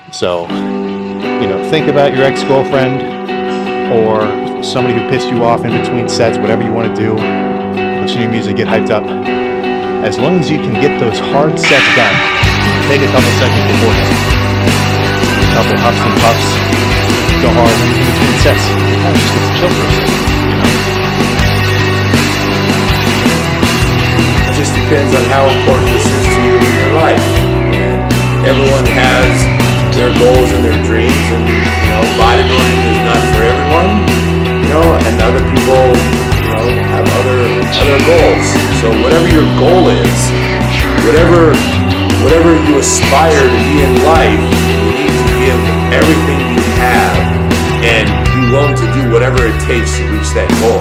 So, think about your ex-girlfriend or somebody who pissed you off in between sets, whatever you want to do. Listen to your music, get hyped up. As long as you can get those hard sets done, take a couple seconds beforehand. A couple huffs and puffs. Go hard in between sets. Just get to chill for a second, It just depends on how important this is to you in your life. And everyone has their goals and their dreams, and bodybuilding is not for everyone. And other people, have other goals. So whatever your goal is, whatever you aspire to be in life, you need to give everything you have and be willing to do whatever it takes to reach that goal.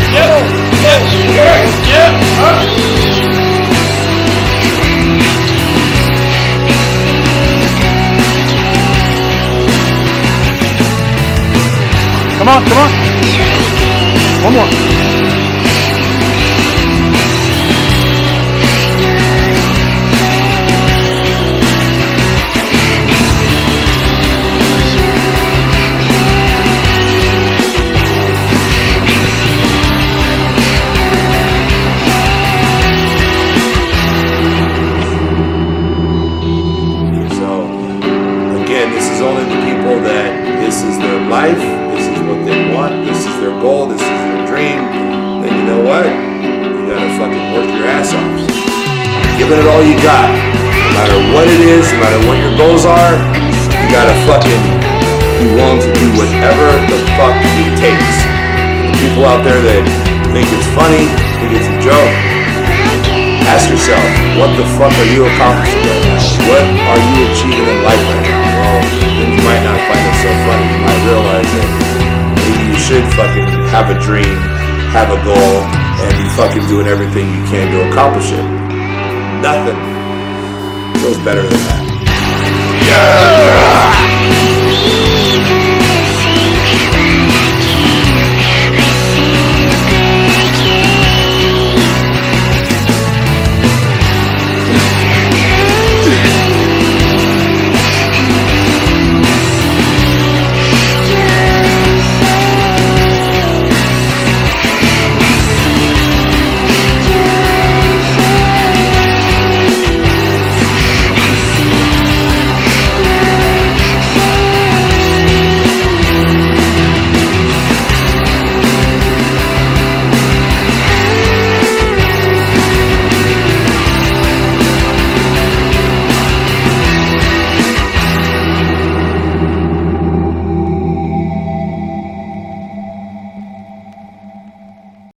Come on. One more. Only the people that this is their life, this is what they want, this is their goal, this is their dream, then you know what? You gotta fucking work your ass off. Give it all you got. No matter what it is, no matter what your goals are, you gotta fucking be willing to do whatever the fuck it takes. The people out there that think it's funny, think it's a joke, ask yourself, what the fuck are you accomplishing right now? What are you achieving in life right now? Well, then you might not find it so funny. You might realize that maybe you should fucking have a dream, have a goal, and be fucking doing everything you can to accomplish it. Nothing goes better than that. Yeah!